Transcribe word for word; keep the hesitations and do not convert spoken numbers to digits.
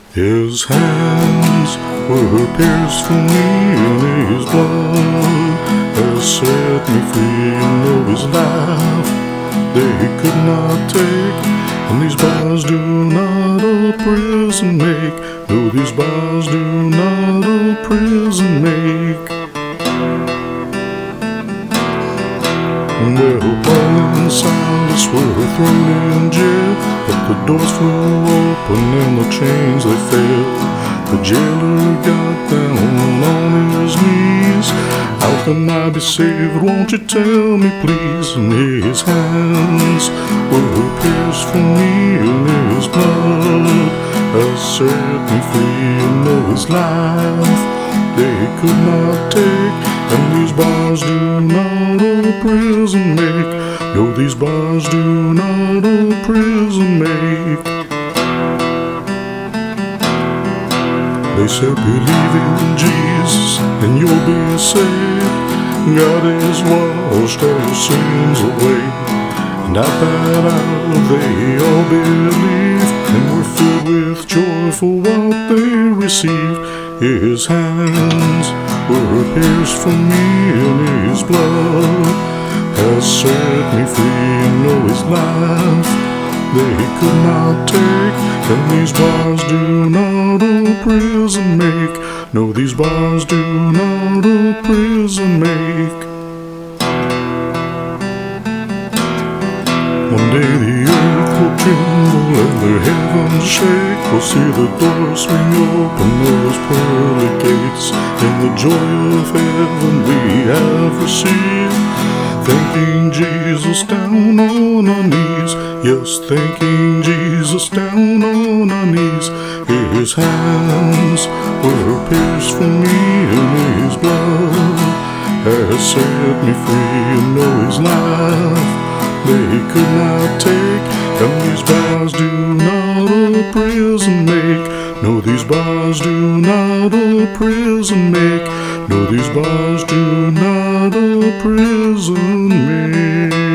His hands were pierced for me, and his blood has set me free. And though his life they could not take, and these bars do not a prison make. No, these bars do not a prison make. Well, Paul and Silas were thrown in jail, but the doors flew open and the chains they fell. The jailer got down on his knees. How can I be saved? Won't you tell me, please? And his hands were pierced for me, and his blood has set me free. And though his life they could not take, and these bars do not a prison make. No, these bars do not a prison make. They said, believe in Jesus and you'll be saved. God has washed our sins away. And at that hour they all believed, and were filled with joy for what they received. His hands were pierced for me, and his blood has set me free. And know his life they could not take, and these bars do not a prison make. No, these bars do not a prison make. One day the earth will tremble and the heavens shake. We'll see the doors swing open, those pearly gates. In the joy of heaven we have received, thanking Jesus down on our knees. Yes, thanking Jesus down on our knees. His hands were pierced for me, and his blood has set me free. And know his life they could not take, and these bars do not a prison make. No, these bars do not a prison make. No, these bars do not a prison make.